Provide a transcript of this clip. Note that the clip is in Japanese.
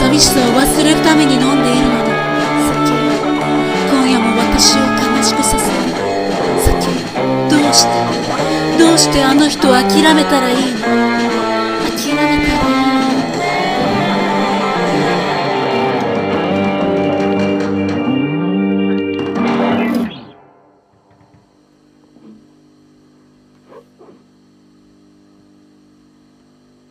寂しさを忘れるために飲んでいるのに、酒、今夜も私を悲しくさせる。酒、どうしてあの人を諦めたらいいの。